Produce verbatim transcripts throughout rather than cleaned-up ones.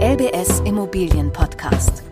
L B S Immobilien Podcast.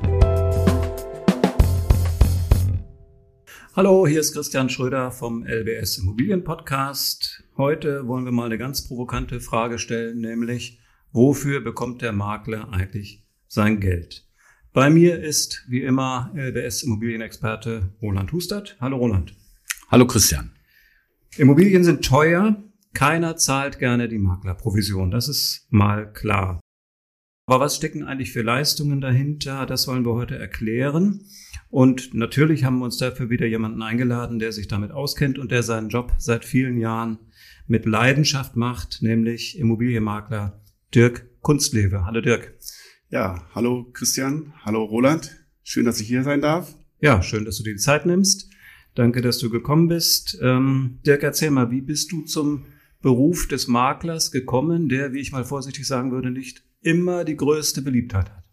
Hallo, hier ist Christian Schröder vom L B S Immobilien Podcast. Heute wollen wir mal eine ganz provokante Frage stellen, nämlich, wofür bekommt der Makler eigentlich sein Geld? Bei mir ist wie immer L B S Immobilienexperte Roland Hustert. Hallo Roland. Hallo Christian. Immobilien sind teuer. Keiner zahlt gerne die Maklerprovision. Das ist mal klar. Aber was stecken eigentlich für Leistungen dahinter? Das wollen wir heute erklären. Und natürlich haben wir uns dafür wieder jemanden eingeladen, der sich damit auskennt und der seinen Job seit vielen Jahren mit Leidenschaft macht, nämlich Immobilienmakler Dirk Kunstlewe. Hallo Dirk. Ja, hallo Christian, hallo Roland. Schön, dass ich hier sein darf. Ja, schön, dass du dir die Zeit nimmst. Danke, dass du gekommen bist. Ähm, Dirk, erzähl mal, wie bist du zum Beruf des Maklers gekommen, der, wie ich mal vorsichtig sagen würde, nicht immer die größte Beliebtheit hat?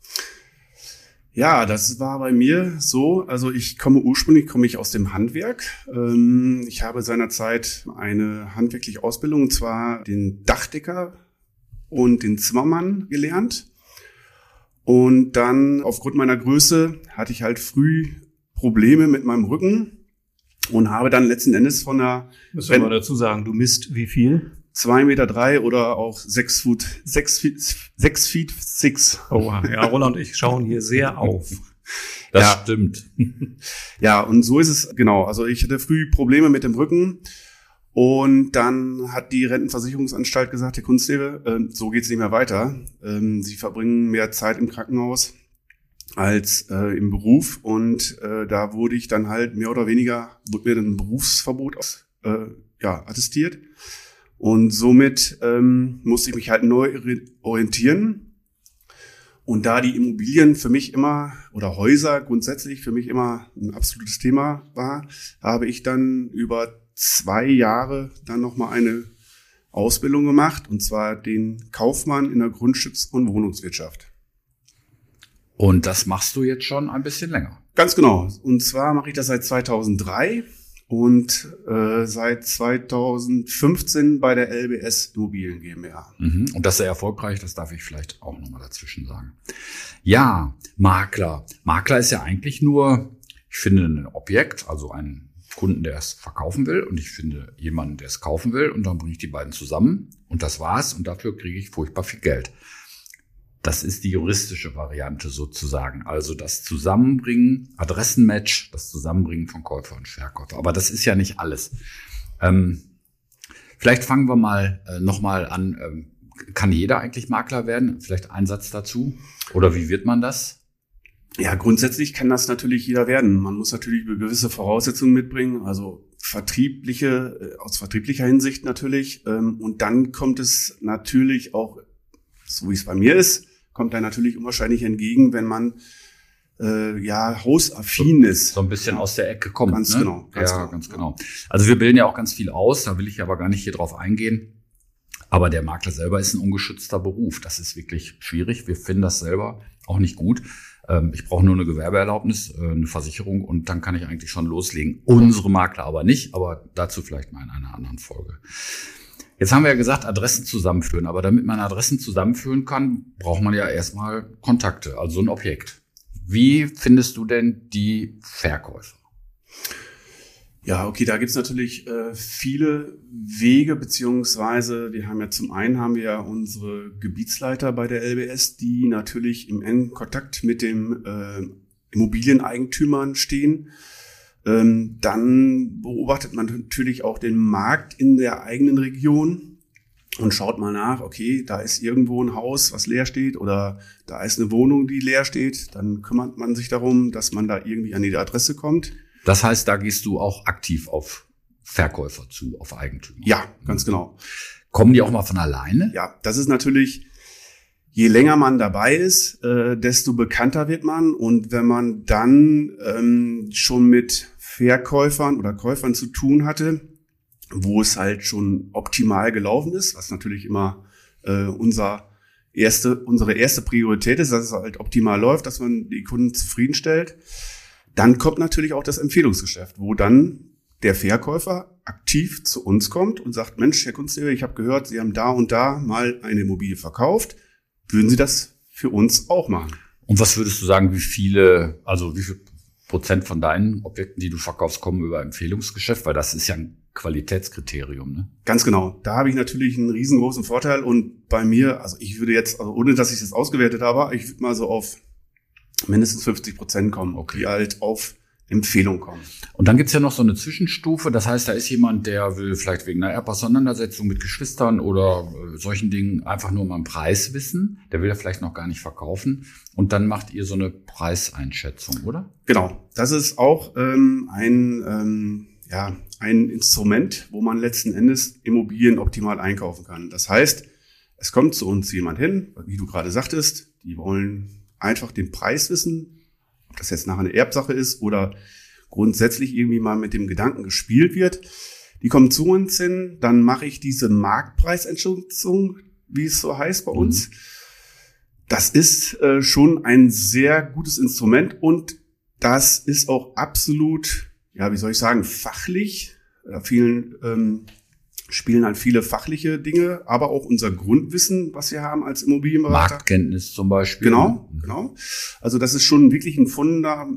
Ja, das war bei mir so. Also ich komme ursprünglich komme ich aus dem Handwerk. Ich habe seinerzeit eine handwerkliche Ausbildung, und zwar den Dachdecker und den Zimmermann gelernt. Und dann aufgrund meiner Größe hatte ich halt früh Probleme mit meinem Rücken und habe dann letzten Endes von der... Müssen wir mal dazu sagen, du misst wie viel? Zwei Meter drei oder auch sechs Fuß, sechs Feet, sechs Feet six. Oh, ja, Roland und ich schauen hier sehr auf. Das ja. stimmt. Ja, und so ist es, genau. Also ich hatte früh Probleme mit dem Rücken und dann hat die Rentenversicherungsanstalt gesagt, Herr Kunstlewe, äh, so geht's nicht mehr weiter. Ähm, Sie verbringen mehr Zeit im Krankenhaus als äh, im Beruf und äh, da wurde ich dann halt mehr oder weniger, wurde mir ein Berufsverbot aus, äh, ja, attestiert. Und somit ähm, musste ich mich halt neu orientieren. Und da die Immobilien für mich immer, oder Häuser grundsätzlich für mich immer ein absolutes Thema war, habe ich dann über zwei Jahre dann nochmal eine Ausbildung gemacht, und zwar den Kaufmann in der Grundstücks- und Wohnungswirtschaft. Und das machst du jetzt schon ein bisschen länger? Ganz genau. Und zwar mache ich das seit zweitausenddrei. Und äh, seit zweitausendfünfzehn bei der L B S Immobilien GmbH. Mhm. Und das sehr erfolgreich, das darf ich vielleicht auch nochmal dazwischen sagen. Ja, Makler. Makler ist ja eigentlich nur, ich finde, ein Objekt, also einen Kunden, der es verkaufen will, und ich finde jemanden, der es kaufen will, und dann bringe ich die beiden zusammen und das war's, und dafür kriege ich furchtbar viel Geld. Das ist die juristische Variante sozusagen, also das Zusammenbringen, Adressenmatch, das Zusammenbringen von Käufer und Verkäufer. Aber das ist ja nicht alles. Ähm, vielleicht fangen wir mal äh, nochmal an. Ähm, kann jeder eigentlich Makler werden? Vielleicht ein Satz dazu? Oder wie wird man das? Ja, grundsätzlich kann das natürlich jeder werden. Man muss natürlich gewisse Voraussetzungen mitbringen, also vertriebliche, aus vertrieblicher Hinsicht natürlich. Ähm, und dann kommt es natürlich auch, so wie es bei mir ist, kommt da natürlich unwahrscheinlich entgegen, wenn man äh, ja hausaffin so, ist. So ein bisschen aus der Ecke kommt. Ganz ne? genau. Ganz ja, genau. ganz genau. Also wir bilden ja auch ganz viel aus, da will ich aber gar nicht hier drauf eingehen. Aber der Makler selber ist ein ungeschützter Beruf. Das ist wirklich schwierig. Wir finden das selber auch nicht gut. Ähm, ich brauche nur eine Gewerbeerlaubnis, äh, eine Versicherung, und dann kann ich eigentlich schon loslegen. Unsere Makler aber nicht, aber dazu vielleicht mal in einer anderen Folge. Jetzt haben wir ja gesagt, Adressen zusammenführen. Aber damit man Adressen zusammenführen kann, braucht man ja erstmal Kontakte, also ein Objekt. Wie findest du denn die Verkäufer? Ja, okay, da gibt's natürlich äh, viele Wege, beziehungsweise wir haben ja zum einen haben wir ja unsere Gebietsleiter bei der L B S, die natürlich im engen Kontakt mit dem äh, Immobilieneigentümern stehen. Ähm, dann beobachtet man natürlich auch den Markt in der eigenen Region und schaut mal nach, okay, da ist irgendwo ein Haus, was leer steht, oder da ist eine Wohnung, die leer steht. Dann kümmert man sich darum, dass man da irgendwie an die Adresse kommt. Das heißt, da gehst du auch aktiv auf Verkäufer zu, auf Eigentümer? Ja, ganz genau. Kommen die auch mal von alleine? Ja, das ist natürlich... Je länger man dabei ist, äh, desto bekannter wird man. Und wenn man dann ähm, schon mit Verkäufern oder Käufern zu tun hatte, wo es halt schon optimal gelaufen ist, was natürlich immer äh, unser erste, unsere erste Priorität ist, dass es halt optimal läuft, dass man die Kunden zufriedenstellt, dann kommt natürlich auch das Empfehlungsgeschäft, wo dann der Verkäufer aktiv zu uns kommt und sagt, Mensch, Herr Kunstlewe, ich habe gehört, Sie haben da und da mal eine Immobilie verkauft. Würden Sie das für uns auch machen. Und was würdest du sagen, wie viele, also wie viel Prozent von deinen Objekten, die du verkaufst, kommen über Empfehlungsgeschäft? Weil das ist ja ein Qualitätskriterium, ne? Ganz genau. Da habe ich natürlich einen riesengroßen Vorteil. Und bei mir, also ich würde jetzt, also ohne dass ich das ausgewertet habe, ich würde mal so auf mindestens fünfzig Prozent kommen, Okay. die halt auf Empfehlung kommen. Und dann gibt's ja noch so eine Zwischenstufe. Das heißt, da ist jemand, der will vielleicht wegen einer Erbauseinandersetzung mit Geschwistern oder äh, solchen Dingen einfach nur mal einen Preis wissen. Der will ja vielleicht noch gar nicht verkaufen. Und dann macht ihr so eine Preiseinschätzung, oder? Genau. Das ist auch ähm, ein, ähm, ja, ein Instrument, wo man letzten Endes Immobilien optimal einkaufen kann. Das heißt, es kommt zu uns jemand hin, wie du gerade sagtest, die wollen einfach den Preis wissen, ob das jetzt nachher eine Erbsache ist oder grundsätzlich irgendwie mal mit dem Gedanken gespielt wird. Die kommen zu uns hin, dann mache ich diese Marktpreiseinschätzung, wie es so heißt bei uns. Das ist äh, schon ein sehr gutes Instrument und das ist auch absolut, ja, wie soll ich sagen, fachlich. Da vielen, ähm, spielen halt viele fachliche Dinge, aber auch unser Grundwissen, was wir haben als Immobilienberater. Marktkenntnis zum Beispiel. Genau, genau. Also das ist schon wirklich ein Funda,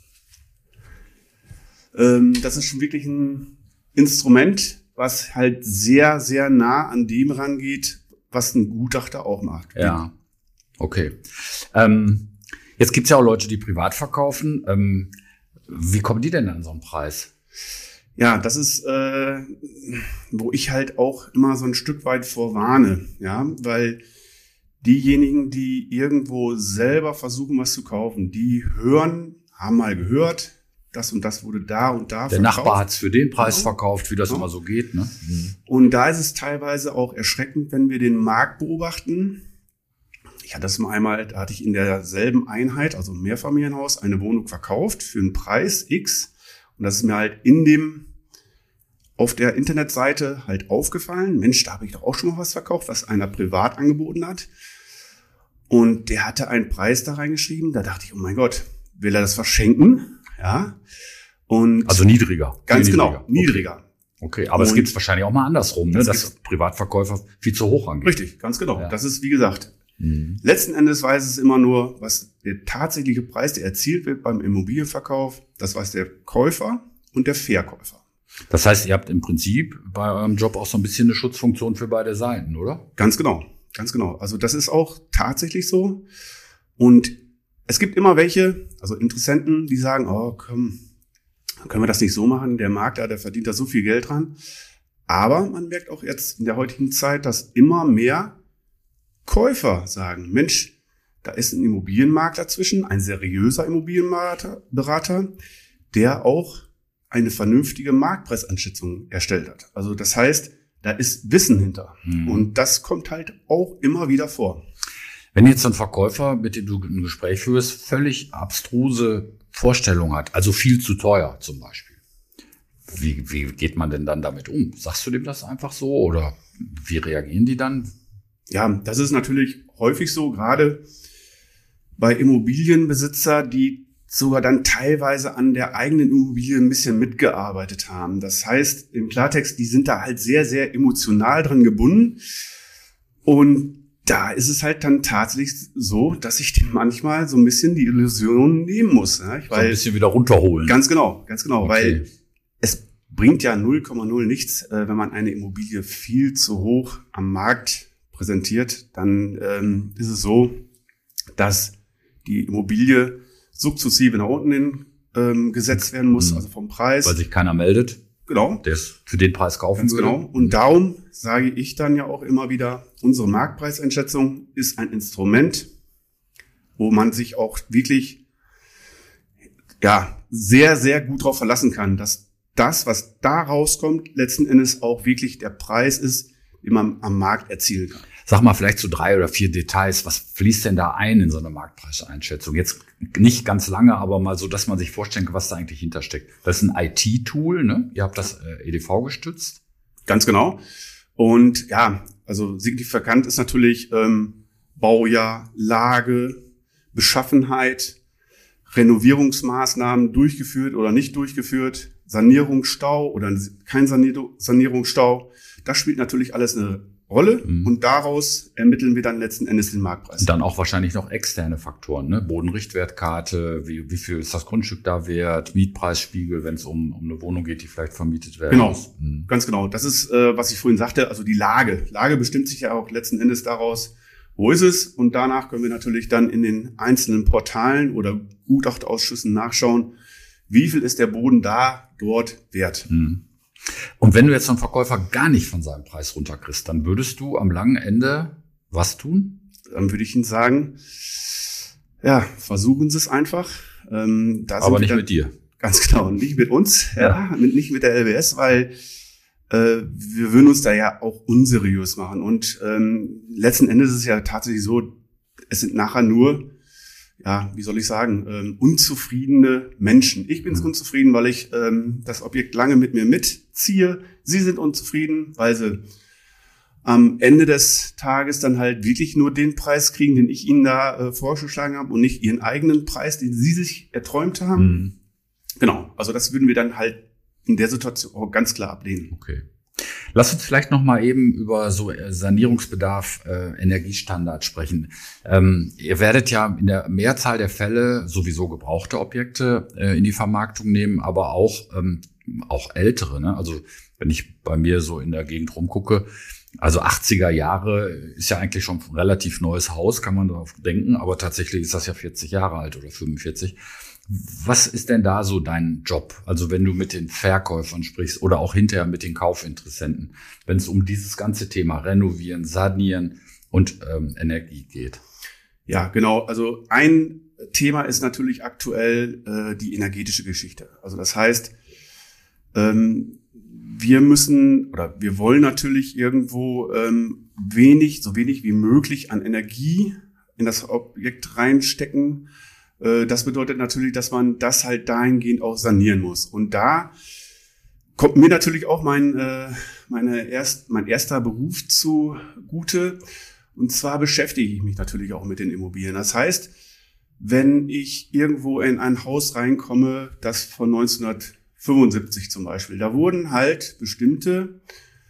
ähm, das ist schon wirklich ein Instrument, was halt sehr, sehr nah an dem rangeht, was ein Gutachter auch macht. Ja, okay. Ähm, jetzt gibt's ja auch Leute, die privat verkaufen. Ähm, wie kommen die denn an so einen Preis? Ja, das ist, äh, wo ich halt auch immer so ein Stück weit vorwarne, ja, weil diejenigen, die irgendwo selber versuchen, was zu kaufen, die hören, haben mal gehört, das und das wurde da und da Der verkauft. Nachbar hat's für den Preis Genau. verkauft, wie das Genau. immer so geht, ne? Mhm. Und da ist es teilweise auch erschreckend, wenn wir den Markt beobachten. Ich hatte das mal einmal, da hatte ich in derselben Einheit, also im Mehrfamilienhaus, eine Wohnung verkauft für einen Preis X. Und das ist mir halt in dem, auf der Internetseite halt aufgefallen. Mensch, da habe ich doch auch schon mal was verkauft, was einer privat angeboten hat. Und der hatte einen Preis da reingeschrieben. Da dachte ich, oh mein Gott, will er das verschenken? Ja. Und Also niedriger. ganz Viel genau, niedriger. Okay, okay. Aber es Und- gibt's wahrscheinlich auch mal andersrum, ne? Das Dass gibt's- Privatverkäufer viel zu hoch angehen. Richtig, ganz genau. Ja. Das ist, wie gesagt, Mhm. letzten Endes weiß es immer nur, was der tatsächliche Preis, der erzielt wird beim Immobilienverkauf, das weiß der Käufer und der Verkäufer. Das heißt, ihr habt im Prinzip bei eurem Job auch so ein bisschen eine Schutzfunktion für beide Seiten, oder? Ganz genau, ganz genau. Also das ist auch tatsächlich so. Und es gibt immer welche, also Interessenten, die sagen, oh komm, können wir das nicht so machen? Der Makler, der verdient da so viel Geld dran. Aber man merkt auch jetzt in der heutigen Zeit, dass immer mehr Käufer sagen, Mensch, da ist ein Immobilienmakler zwischen, ein seriöser Immobilienberater, Berater, der auch eine vernünftige Marktpreiseinschätzung erstellt hat. Also das heißt, da ist Wissen hinter. Mhm. Und das kommt halt auch immer wieder vor. Wenn jetzt so ein Verkäufer, mit dem du ein Gespräch führst, völlig abstruse Vorstellungen hat, also viel zu teuer zum Beispiel, wie, wie geht man denn dann damit um? Sagst du dem das einfach so oder wie reagieren die dann? Ja, das ist natürlich häufig so, gerade bei Immobilienbesitzer, die sogar dann teilweise an der eigenen Immobilie ein bisschen mitgearbeitet haben. Das heißt, im Klartext, die sind da halt sehr, sehr emotional dran gebunden. Und da ist es halt dann tatsächlich so, dass ich dem manchmal so ein bisschen die Illusion nehmen muss. Ja? So ein bisschen wieder runterholen. Ganz genau, ganz genau, Okay. weil es bringt ja null Komma null nichts, äh, wenn man eine Immobilie viel zu hoch am Markt präsentiert, dann ähm, ist es so, dass die Immobilie sukzessive nach unten hin ähm, gesetzt werden muss, Mhm. also vom Preis. Weil sich keiner meldet, Genau, der es für den Preis kaufen ganz würde. genau. Und darum sage ich dann ja auch immer wieder, unsere Marktpreiseinschätzung ist ein Instrument, wo man sich auch wirklich ja sehr, sehr gut darauf verlassen kann, dass das, was da rauskommt, letzten Endes auch wirklich der Preis ist, den man am Markt erzielen kann. Sag mal vielleicht so drei oder vier Details. Was fließt denn da ein in so eine Marktpreiseinschätzung? Jetzt nicht ganz lange, aber mal so, dass man sich vorstellen kann, was da eigentlich hintersteckt. Das ist ein I T-Tool, ne? Ihr habt das äh, E D V gestützt. Ganz genau. Und ja, also signifikant ist natürlich ähm, Baujahr, Lage, Beschaffenheit, Renovierungsmaßnahmen durchgeführt oder nicht durchgeführt, Sanierungsstau oder kein Sanier- Sanierungsstau. Das spielt natürlich alles eine Rolle mhm. und daraus ermitteln wir dann letzten Endes den Marktpreis. Und dann auch wahrscheinlich noch externe Faktoren, ne? Bodenrichtwertkarte, wie, wie viel ist das Grundstück da wert, Mietpreisspiegel, wenn es um, um eine Wohnung geht, die vielleicht vermietet werden genau. muss. Mhm. Ganz genau. Das ist, äh, was ich vorhin sagte, also die Lage. Lage bestimmt sich ja auch letzten Endes daraus, wo ist es? Und danach können wir natürlich dann in den einzelnen Portalen oder Gutachterausschüssen nachschauen, wie viel ist der Boden da, dort wert. Mhm. Und wenn du jetzt einen Verkäufer gar nicht von seinem Preis runterkriegst, dann würdest du am langen Ende was tun? Dann würde ich Ihnen sagen, ja, versuchen Sie es einfach. Ähm, da Aber sind nicht dann, mit dir. Ganz genau, nicht mit uns, Ja. ja, mit, nicht mit der L W S, weil äh, wir würden uns da ja auch unseriös machen. Und ähm, letzten Endes ist es ja tatsächlich so, es sind nachher nur, ja, wie soll ich sagen, ähm, unzufriedene Menschen. Ich bin mhm. unzufrieden, weil ich ähm, das Objekt lange mit mir mitziehe. Sie sind unzufrieden, weil sie am Ende des Tages dann halt wirklich nur den Preis kriegen, den ich ihnen da äh, vorgeschlagen habe und nicht ihren eigenen Preis, den sie sich erträumt haben. Mhm. Genau, also das würden wir dann halt in der Situation auch ganz klar ablehnen. Okay. Lass uns vielleicht noch mal eben über so Sanierungsbedarf, äh, Energiestandard sprechen. Ähm, ihr werdet ja in der Mehrzahl der Fälle sowieso gebrauchte Objekte äh, in die Vermarktung nehmen, aber auch ähm, auch ältere. Ne? Also wenn ich bei mir so in der Gegend rumgucke, also achtziger Jahre ist ja eigentlich schon ein relativ neues Haus, kann man darauf denken, aber tatsächlich ist das ja vierzig Jahre alt oder fünfundvierzig. Was ist denn da so dein Job? Also wenn du mit den Verkäufern sprichst oder auch hinterher mit den Kaufinteressenten, wenn es um dieses ganze Thema Renovieren, Sanieren und ähm, Energie geht. Ja, genau. Also ein Thema ist natürlich aktuell äh, die energetische Geschichte. Also das heißt, ähm, wir müssen oder wir wollen natürlich irgendwo ähm, wenig, so wenig wie möglich an Energie in das Objekt reinstecken. Das bedeutet natürlich, dass man das halt dahingehend auch sanieren muss. Und da kommt mir natürlich auch mein, äh, meine erst, mein erster Beruf zugute. Und zwar beschäftige ich mich natürlich auch mit den Immobilien. Das heißt, wenn ich irgendwo in ein Haus reinkomme, das von neunzehnhundertfünfundsiebzig zum Beispiel, da wurden halt bestimmte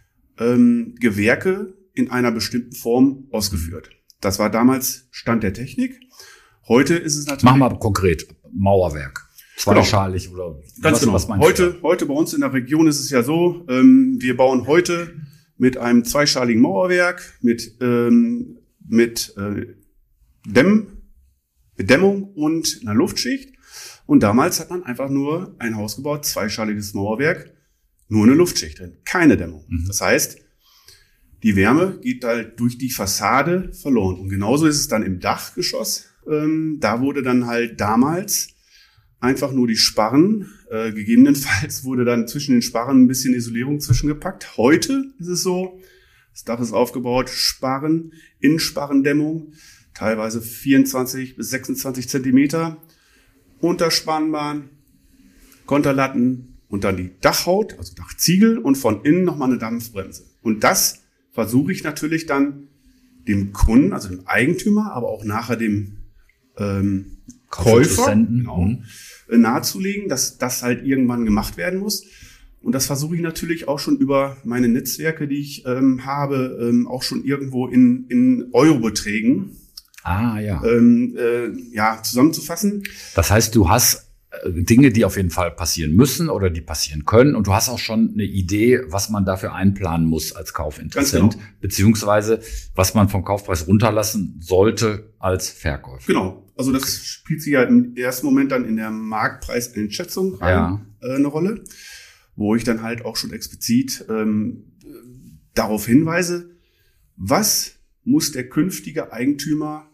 ähm, Gewerke in einer bestimmten Form ausgeführt. Das war damals Stand der Technik. Heute ist es natürlich... Machen wir mal konkret. Mauerwerk. Zweischalig genau. Oder ganz was, genau. Was meinst heute, du? heute bei uns in der Region ist es ja so, ähm, wir bauen heute mit einem zweischaligen Mauerwerk, mit, ähm, mit äh, Dämm, Dämmung und einer Luftschicht. Und damals hat man einfach nur ein Haus gebaut, zweischaliges Mauerwerk, nur eine Luftschicht drin, keine Dämmung. Mhm. Das heißt, die Wärme geht halt durch die Fassade verloren. Und genauso ist es dann im Dachgeschoss. Ähm, da wurde dann halt damals einfach nur die Sparren, äh, gegebenenfalls wurde dann zwischen den Sparren ein bisschen Isolierung zwischengepackt. Heute ist es so, das Dach ist aufgebaut, Sparren, Innensparrendämmung, teilweise vierundzwanzig bis sechsundzwanzig Zentimeter, Unterspannbahn, Konterlatten und dann die Dachhaut, also Dachziegel und von innen nochmal eine Dampfbremse. Und das versuche ich natürlich dann dem Kunden, also dem Eigentümer, aber auch nachher dem ähm, Käufer genau, nahezulegen, dass das halt irgendwann gemacht werden muss. Und das versuche ich natürlich auch schon über meine Netzwerke, die ich ähm, habe, ähm, auch schon irgendwo in, in Eurobeträgen ah, ja. Ähm, äh, ja, zusammenzufassen. Das heißt, du hast Dinge, die auf jeden Fall passieren müssen oder die passieren können. Und du hast auch schon eine Idee, was man dafür einplanen muss als Kaufinteressent, genau. Beziehungsweise was man vom Kaufpreis runterlassen sollte als Verkäufer. Genau. Also das okay. spielt sich ja im ersten Moment dann in der Marktpreiseinschätzung rein, ja. äh, eine Rolle, wo ich dann halt auch schon explizit ähm, darauf hinweise, was muss der künftige Eigentümer,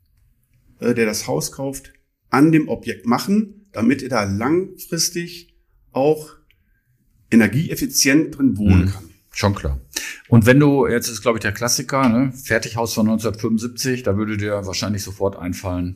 äh, der das Haus kauft, an dem Objekt machen, damit er da langfristig auch energieeffizient drin wohnen mhm. kann. Schon klar. Und wenn du, jetzt ist glaube ich der Klassiker, ne? Fertighaus von neunzehnhundertfünfundsiebzig, da würde dir wahrscheinlich sofort einfallen.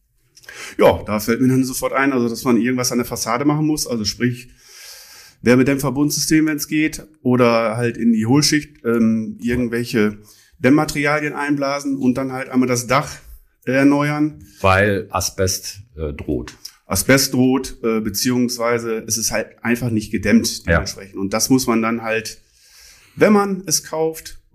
Ja, da fällt mir dann sofort ein, also dass man irgendwas an der Fassade machen muss, also sprich Wärmedämmverbundsystem, wenn es geht, oder halt in die Hohlschicht ähm, irgendwelche Dämmmaterialien einblasen und dann halt einmal das Dach erneuern. Weil Asbest äh, droht. Asbest droht, äh, beziehungsweise es ist halt einfach nicht gedämmt dementsprechend. Ja. Und das muss man dann halt, wenn man es kauft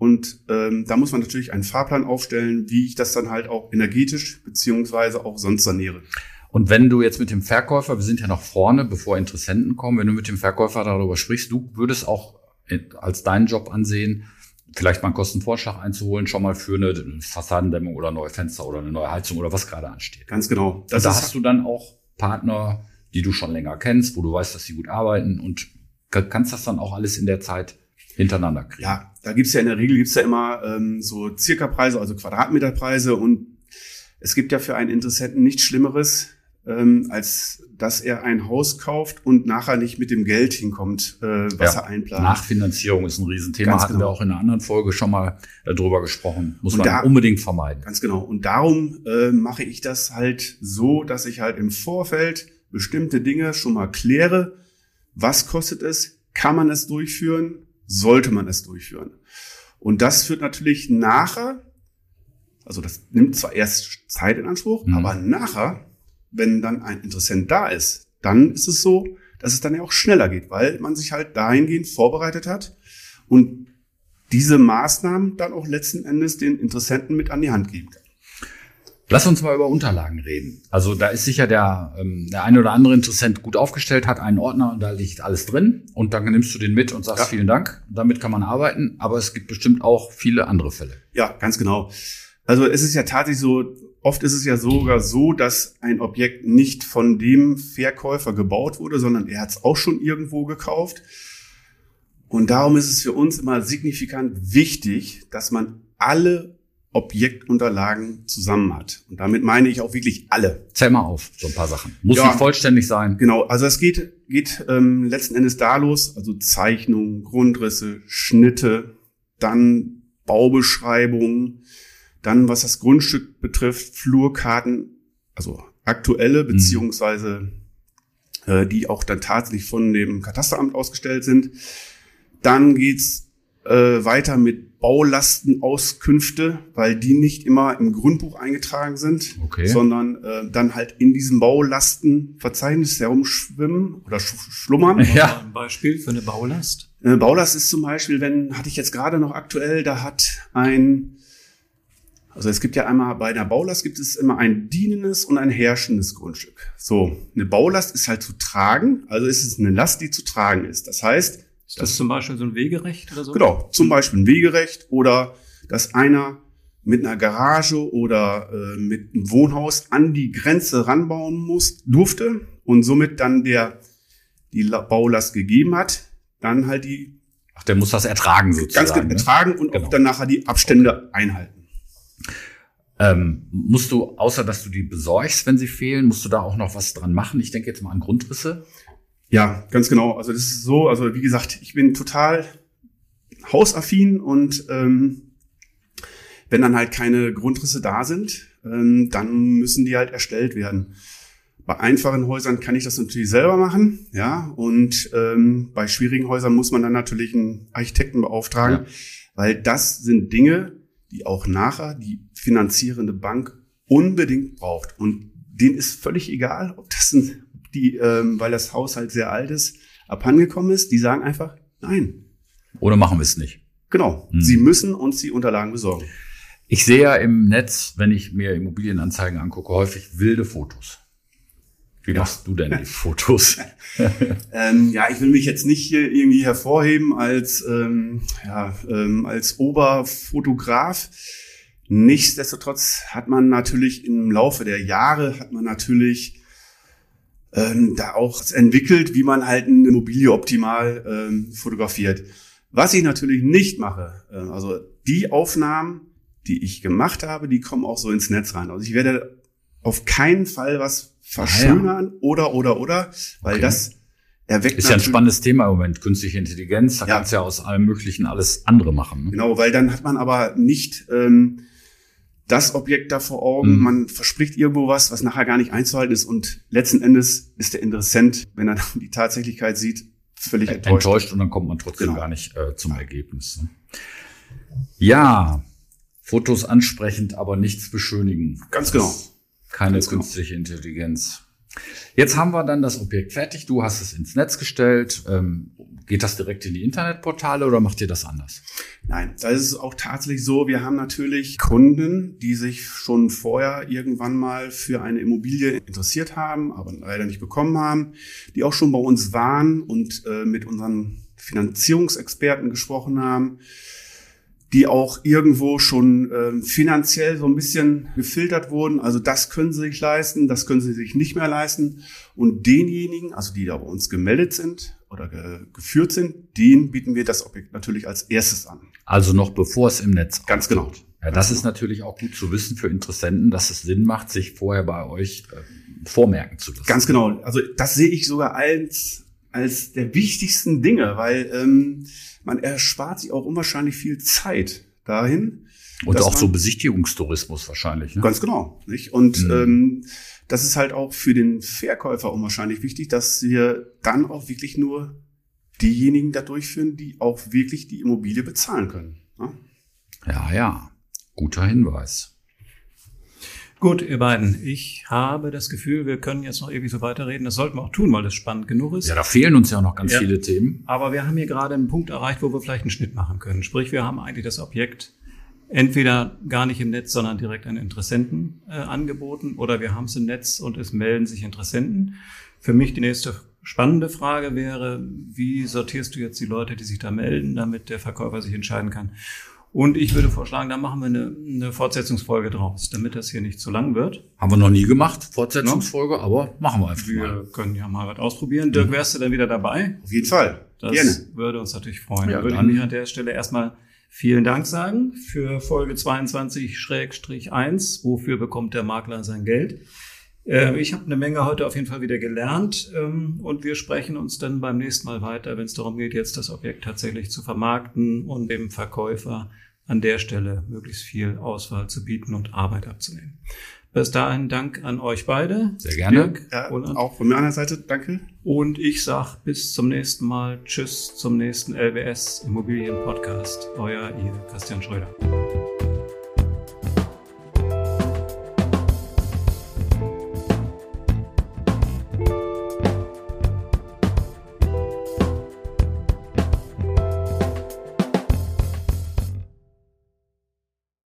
Und ähm, da muss man natürlich einen Fahrplan aufstellen, wie ich das dann halt auch energetisch beziehungsweise auch sonst saniere. Und wenn du jetzt mit dem Verkäufer, wir sind ja noch vorne, bevor Interessenten kommen, wenn du mit dem Verkäufer darüber sprichst, du würdest auch als deinen Job ansehen, vielleicht mal einen Kostenvorschlag einzuholen, schon mal für eine Fassadendämmung oder neue Fenster oder eine neue Heizung oder was gerade ansteht. Ganz genau. Das da hast du dann auch Partner, die du schon länger kennst, wo du weißt, dass sie gut arbeiten und kannst das dann auch alles in der Zeit hintereinander kriegen. Ja, da gibt's ja in der Regel gibt's ja immer ähm, so Circa-Preise, also Quadratmeterpreise, und es gibt ja für einen Interessenten nichts Schlimmeres, ähm, als dass er ein Haus kauft und nachher nicht mit dem Geld hinkommt, äh, was ja, er einplant. Nachfinanzierung ist ein Riesenthema, Ganz hatten genau. wir auch in einer anderen Folge schon mal äh, drüber gesprochen. Muss und man da, unbedingt vermeiden. Ganz genau. Und darum äh, mache ich das halt so, dass ich halt im Vorfeld bestimmte Dinge schon mal kläre. Was kostet es? Kann man es durchführen? Sollte man es durchführen? Und das führt natürlich nachher, also das nimmt zwar erst Zeit in Anspruch, mhm. aber nachher, wenn dann ein Interessent da ist, dann ist es so, dass es dann ja auch schneller geht, weil man sich halt dahingehend vorbereitet hat und diese Maßnahmen dann auch letzten Endes den Interessenten mit an die Hand geben kann. Lass uns mal über Unterlagen reden. Also da ist sicher der, ähm, der eine oder andere Interessent gut aufgestellt, hat einen Ordner und da liegt alles drin und dann nimmst du den mit und sagst, ja, vielen Dank, damit kann man arbeiten, aber es gibt bestimmt auch viele andere Fälle. Ja, ganz genau. Also es ist ja tatsächlich so, oft ist es ja sogar so, dass ein Objekt nicht von dem Verkäufer gebaut wurde, sondern er hat es auch schon irgendwo gekauft. Und darum ist es für uns immer signifikant wichtig, dass man alle Objektunterlagen zusammen hat. Und damit meine ich auch wirklich alle. Zähl mal auf, so ein paar Sachen. Muss ja, nicht vollständig sein. Genau, also es geht, geht ähm, letzten Endes da los, also Zeichnungen, Grundrisse, Schnitte, dann Baubeschreibungen, dann, was das Grundstück betrifft, Flurkarten, also aktuelle, beziehungsweise äh, die auch dann tatsächlich von dem Katasteramt ausgestellt sind. Dann geht's äh, weiter mit Baulastenauskünfte, weil die nicht immer im Grundbuch eingetragen sind, okay, sondern äh, dann halt in diesem Baulastenverzeichnis herumschwimmen oder sch schlummern. Ja. Ein Beispiel für eine Baulast? Eine Baulast ist zum Beispiel, wenn, hatte ich jetzt gerade noch aktuell, da hat ein Also es gibt ja einmal, bei einer Baulast gibt es immer ein dienendes und ein herrschendes Grundstück. So, eine Baulast ist halt zu tragen, also ist es eine Last, die zu tragen ist. Das heißt, ist das, das zum Beispiel so ein Wegerecht oder so? Genau, zum Beispiel ein Wegerecht oder dass einer mit einer Garage oder äh, mit einem Wohnhaus an die Grenze ranbauen muss, durfte und somit dann der die Baulast gegeben hat, dann halt die... Ach, der muss das ertragen sozusagen. Ganz genau, ne? ertragen und genau. auch dann nachher die Abstände okay. einhalten. Ähm, musst du, außer dass du die besorgst, wenn sie fehlen, musst du da auch noch was dran machen? Ich denke jetzt mal an Grundrisse. Ja, ganz genau. Also das ist so, also wie gesagt, ich bin total hausaffin und ähm, wenn dann halt keine Grundrisse da sind, ähm, dann müssen die halt erstellt werden. Bei einfachen Häusern kann ich das natürlich selber machen, ja, und ähm, bei schwierigen Häusern muss man dann natürlich einen Architekten beauftragen, ja. weil das sind Dinge, die auch nachher die finanzierende Bank unbedingt braucht. Und denen ist völlig egal, ob das ein, die, ähm, weil das Haus halt sehr alt ist, abhandengekommen ist. Die sagen einfach, nein. Oder machen wir es nicht. Genau. Hm. Sie müssen uns die Unterlagen besorgen. Ich sehe ja im Netz, wenn ich mir Immobilienanzeigen angucke, häufig wilde Fotos. Wie machst du denn die Fotos? ähm, ja, ich will mich jetzt nicht hier irgendwie hervorheben als, ähm, ja, ähm, als Oberfotograf. Nichtsdestotrotz hat man natürlich im Laufe der Jahre, hat man natürlich ähm, da auch entwickelt, wie man halt eine Immobilie optimal ähm, fotografiert. Was ich natürlich nicht mache, äh, also die Aufnahmen, die ich gemacht habe, die kommen auch so ins Netz rein. Also ich werde auf keinen Fall was verschönern ah, ja. oder, oder, oder, weil okay. das erweckt ist ja ein spannendes Thema im Moment, künstliche Intelligenz, da ja. kannst du ja aus allem Möglichen alles andere machen. Ne? Genau, weil dann hat man aber nicht ähm, das Objekt da vor Augen, mhm. man verspricht irgendwo was, was nachher gar nicht einzuhalten ist und letzten Endes ist der Interessent, wenn er dann die Tatsächlichkeit sieht, völlig enttäuscht. Enttäuscht und dann kommt man trotzdem genau. gar nicht äh, zum Ergebnis. Ne? Ja, Fotos ansprechend, aber nichts beschönigen. Ganz genau. Keine Ganz künstliche genau. Intelligenz Jetzt haben wir dann das Objekt fertig. Du hast es ins Netz gestellt. Ähm, geht das direkt in die Internetportale oder macht ihr das anders? Nein, da ist es auch tatsächlich so, wir haben natürlich Kunden, die sich schon vorher irgendwann mal für eine Immobilie interessiert haben, aber leider nicht bekommen haben, die auch schon bei uns waren und äh, mit unseren Finanzierungsexperten gesprochen haben, die auch irgendwo schon äh, finanziell so ein bisschen gefiltert wurden. Also das können sie sich leisten, das können sie sich nicht mehr leisten. Und denjenigen, also die da bei uns gemeldet sind oder ge- geführt sind, denen bieten wir das Objekt natürlich als erstes an. Also noch bevor es im Netz Ganz genau. auftaucht. Ja, das ist natürlich auch gut zu wissen für Interessenten, dass es Sinn macht, sich vorher bei euch äh, vormerken zu lassen. Ganz genau. Also das sehe ich sogar als, als der wichtigsten Dinge, weil ähm, man erspart sich auch unwahrscheinlich viel Zeit dahin. Und auch man, so Besichtigungstourismus wahrscheinlich. Ne? Ganz genau. Nicht? Und Mhm. ähm, das ist halt auch für den Verkäufer unwahrscheinlich wichtig, dass wir dann auch wirklich nur diejenigen da durchführen, die auch wirklich die Immobilie bezahlen können. Ja? Ja, ja. Guter Hinweis. Gut, ihr beiden, ich habe das Gefühl, wir können jetzt noch ewig so weiterreden. Das sollten wir auch tun, weil es spannend genug ist. Ja, da fehlen uns ja auch noch ganz Ja. viele Themen. Aber wir haben hier gerade einen Punkt erreicht, wo wir vielleicht einen Schnitt machen können. Sprich, wir haben eigentlich das Objekt entweder gar nicht im Netz, sondern direkt an Interessenten äh, angeboten, oder wir haben es im Netz und es melden sich Interessenten. Für mich die nächste spannende Frage wäre, wie sortierst du jetzt die Leute, die sich da melden, damit der Verkäufer sich entscheiden kann? Und ich würde vorschlagen, da machen wir eine, eine Fortsetzungsfolge draus, damit das hier nicht zu lang wird. Haben wir noch nie gemacht, Fortsetzungsfolge, aber machen wir einfach Wir mal. können ja mal was ausprobieren. Dirk, wärst du dann wieder dabei? Auf jeden Fall. Das Gerne. würde uns natürlich freuen. Ja, Da würde ich dann- mich an der Stelle erstmal vielen Dank sagen für Folge zweiundzwanzig eins. Wofür bekommt der Makler sein Geld? Äh, Ich habe eine Menge heute auf jeden Fall wieder gelernt, ähm, und wir sprechen uns dann beim nächsten Mal weiter, wenn es darum geht, jetzt das Objekt tatsächlich zu vermarkten und dem Verkäufer an der Stelle möglichst viel Auswahl zu bieten und Arbeit abzunehmen. Bis dahin Dank an euch beide. Sehr gerne. Dirk, Ja, Roland. auch von meiner Seite, danke. Und ich sag bis zum nächsten Mal. Tschüss zum nächsten L B S Immobilien Podcast. Euer Ihr Christian Schröder.